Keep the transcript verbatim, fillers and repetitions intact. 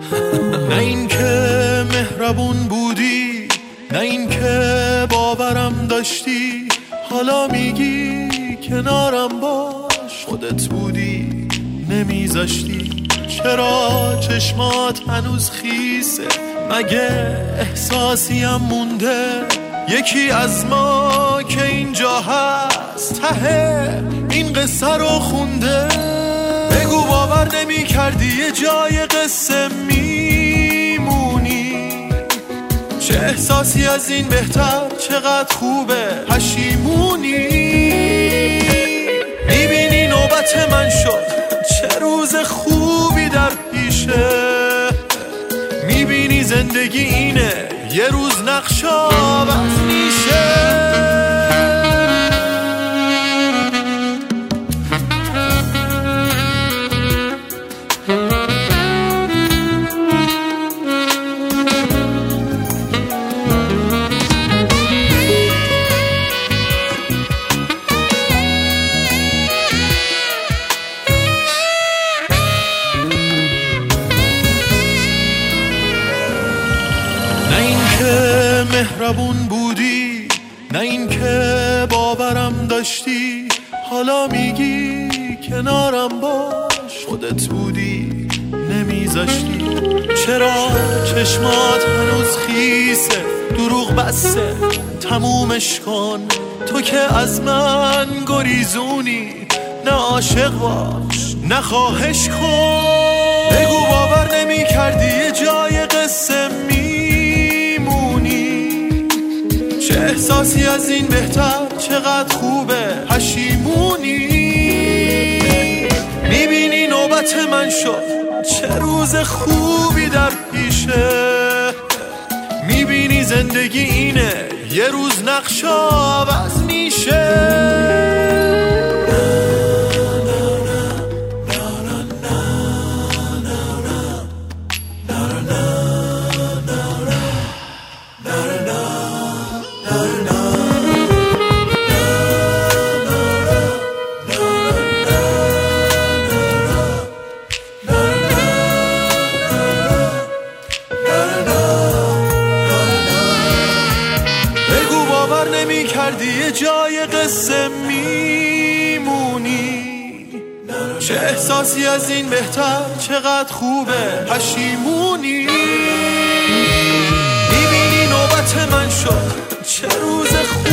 نه این که مهربون بودی، نه این که باورم داشتی، حالا میگی کنارم باش، خودت بودی نمیذاشتی. چرا چشمات هنوز خیسه؟ مگه احساسیم مونده؟ یکی از ما که اینجا هست ته این قصه رو خونده. بگو باور نمی کردی یه جای قصه میمونی. چه احساسی از این بهتر، چقدر خوبه پشیمونی. میبینی نوبت من شد، چه روز خوبی در پیشه. میبینی زندگی اینه، یه روز نقش عوض میشه. مهربون بودی، نه این که باورم داشتی، حالا میگی کنارم باش، خودت بودی نمیذاشتی. چرا چشمات هنوز خیسه؟ دروغ بسته تمومش کن. تو که از من گریزونی، نه عاشق باش نه خواهش کن. بگو باور نمی کردی یه جای قصه چه احساسی از این بهتر، چقدر خوبه پشیمونی. میبینی نوبت من شد، چه روز خوبی در پیشه. میبینی زندگی اینه، یه روز نقش عوض میشه. نمی کردی یه جای قصه میمونی. چه احساسی از این بهتر، چقدر خوبه پشیمونی. میبینی نوبت من شد، چه روز خوب